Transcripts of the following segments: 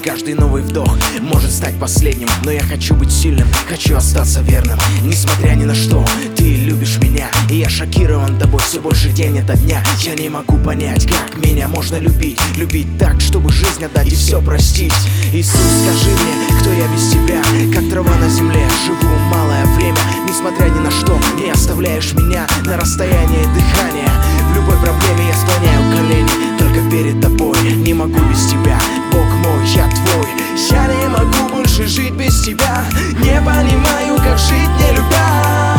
Каждый новый вдох может стать последним, но я хочу быть сильным, хочу остаться верным. Несмотря ни на что, ты любишь меня, и я шокирован тобой все больше день ото дня. Я не могу понять, как меня можно любить, любить так, чтобы жизнь отдать и все простить. Иисус, скажи мне, кто я без тебя? Как трава на земле, живу малое время. Несмотря ни на что, не оставляешь меня на расстоянии дыхания. В любой проблеме я склоняю колени только перед тобой. Не могу без тебя, Бог мой, я твой. Я не могу больше жить без тебя. Не понимаю, как жить не любя.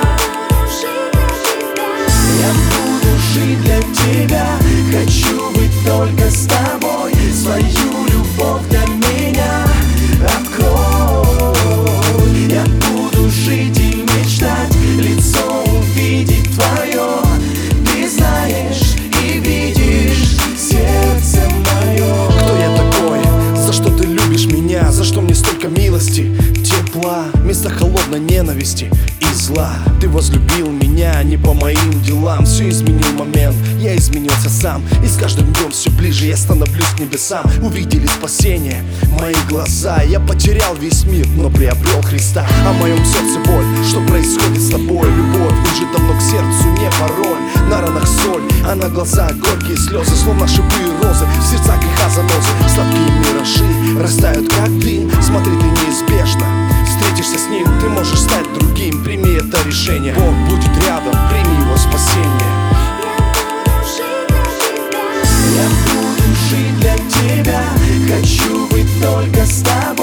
Я буду жить для тебя. Хочу быть только с тобой. Свою любовь для меня открой. Я буду жить и мечтать, лицо увидеть твое. Ты знаешь и видишь сердце мое. Кто я такой? За что ты любишь меня? За что мне столько милости, тепла, вместо холодной ненависти и зла? Ты возлюбил меня не по моим делам. Все изменил момент, я изменился сам. И с каждым днем все ближе я становлюсь к небесам. Увидели спасение мои глаза. Я потерял весь мир, но приобрел Христа. А в моем сердце боль, что происходит с тобой? Любовь уже давно к сердцу не пароль. На ранах соль, а на глазах горькие слезы. Словно шипы и розы, в сердца греха занозы. Сладкие миражи растают как дым. Смотри, ты неизбежно встретишься с ним. Ты можешь стать другим, прими это решение. Бог будет рядом, прими его спасение. Я буду жить для тебя. Хочу быть только с тобой.